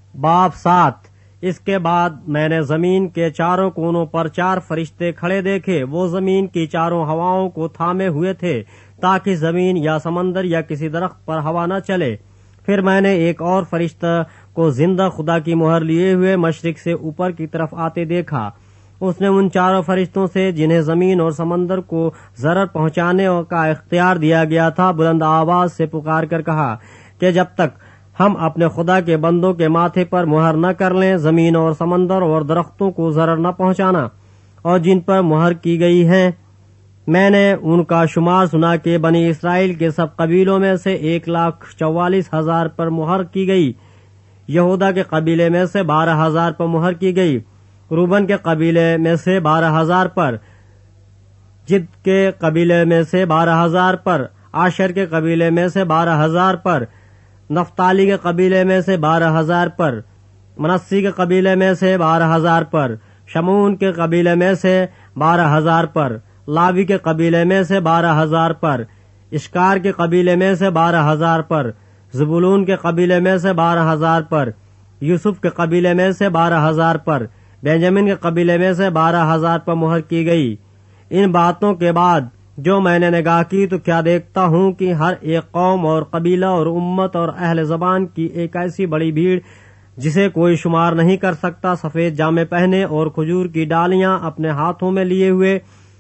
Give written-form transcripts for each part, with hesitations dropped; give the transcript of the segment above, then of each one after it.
باب 7۔ اس کے بعد میں نے زمین کے چاروں کونوں پر 4 فرشتے کھڑے دیکھے۔ وہ زمین کی چاروں ہواؤں کو تھامے ہوئے تھے تاکہ زمین یا سمندر یا کسی درخت پر ہوا نہ چلے۔ پھر میں نے ایک اور فرشتہ کو زندہ خدا کی مہر لیے ہوئے مشرق سے اوپر کی طرف آتے دیکھا۔ اس نے ان 4 فرشتوں سے جنہیں زمین اور سمندر کو ضرر پہنچانے کا اختیار دیا گیا تھا بلند آواز سے پکار کر کہا کہ جب تک ہم اپنے خدا کے بندوں کے ماتھے پر مہر نہ کر لیں زمین اور سمندر اور درختوں کو ضرر نہ پہنچانا، اور جن پر مہر کی گئی ہے۔ میں نے ان کا شمار سنا کہ بنی اسرائیل کے سب قبیلوں میں سے 1,44,000 پر مہر کی گئی، یہودا کے قبیلے میں سے 12,000 پر مہر کی گئی، روبن کے قبیلے میں سے 12,000 پر، جد کے قبیلے میں سے 12,000 پر، آشر کے قبیلے میں سے 12,000 پر، نفتالی کے قبیلے میں سے 12,000 پر، منسی کے قبیلے میں سے 12,000 پر، شمون کے قبیلے میں سے 12,000 پر، لاوی کے قبیلے میں سے 12,000 پر، اشکار کے قبیلے میں سے 12,000 پر، زبولون کے قبیلے میں سے 12,000 پر، یوسف کے قبیلے میں سے 12,000 پر، بنجامین کے قبیلے میں سے 12,000 پر مہر کی گئی۔ ان باتوں کے بعد جو میں نے نگاہ کی تو کیا دیکھتا ہوں کہ ہر ایک قوم اور قبیلہ اور امت اور اہل زبان کی ایک ایسی بڑی بھیڑ جسے کوئی شمار نہیں کر سکتا، سفید جامے پہنے اور کھجور کی ڈالیاں اپنے ہاتھوں میں لیے ہوئے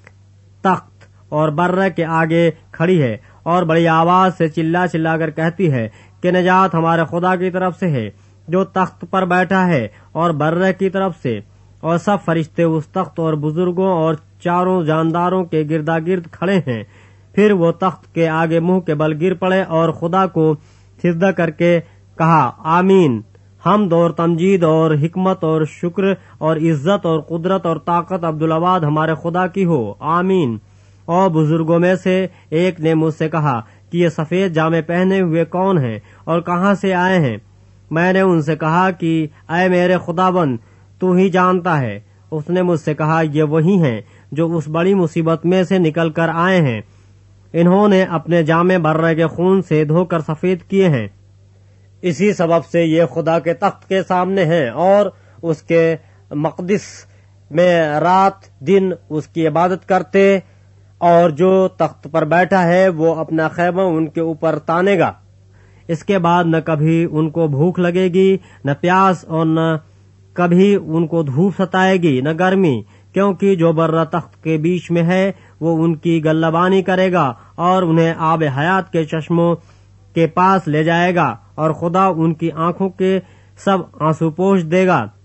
تخت اور برہ کے آگے کھڑی ہے، اور بڑی آواز سے چلا چلا کر کہتی ہے کہ نجات ہمارے خدا کی طرف سے ہے جو تخت پر بیٹھا ہے اور برہ کی طرف سے۔ اور سب فرشتے اس تخت اور بزرگوں اور 4 جانداروں کے گردا گرد کھڑے ہیں۔ پھر وہ تخت کے آگے منہ کے بل گر پڑے اور خدا کو سجدہ کر کے کہا آمین، حمد اور تمجید اور حکمت اور شکر اور عزت اور قدرت اور طاقت عبدالآباد ہمارے خدا کی ہو، آمین۔ اور بزرگوں میں سے ایک نے مجھ سے کہا کہ یہ سفید جامے پہنے ہوئے کون ہیں اور کہاں سے آئے ہیں؟ میں نے ان سے کہا کہ اے میرے خداوند، تو ہی جانتا ہے۔ اس نے مجھ سے کہا یہ وہی ہیں جو اس بڑی مصیبت میں سے نکل کر آئے ہیں، انہوں نے اپنے جامے برہ کے خون سے دھو کر سفید کیے ہیں، اسی سبب سے یہ خدا کے تخت کے سامنے ہیں اور اس کے مقدس میں رات دن اس کی عبادت کرتے، اور جو تخت پر بیٹھا ہے وہ اپنا خیمہ ان کے اوپر تانے گا۔ اس کے بعد نہ کبھی ان کو بھوک لگے گی، نہ پیاس، اور نہ کبھی ان کو دھوپ ستائے گی، نہ گرمی، کیونکہ جو برہ تخت کے بیچ میں ہے وہ ان کی گلہبانی کرے گا اور انہیں آب حیات کے چشموں کے پاس لے جائے گا، اور خدا ان کی آنکھوں کے سب آنسو پوچھ دے گا۔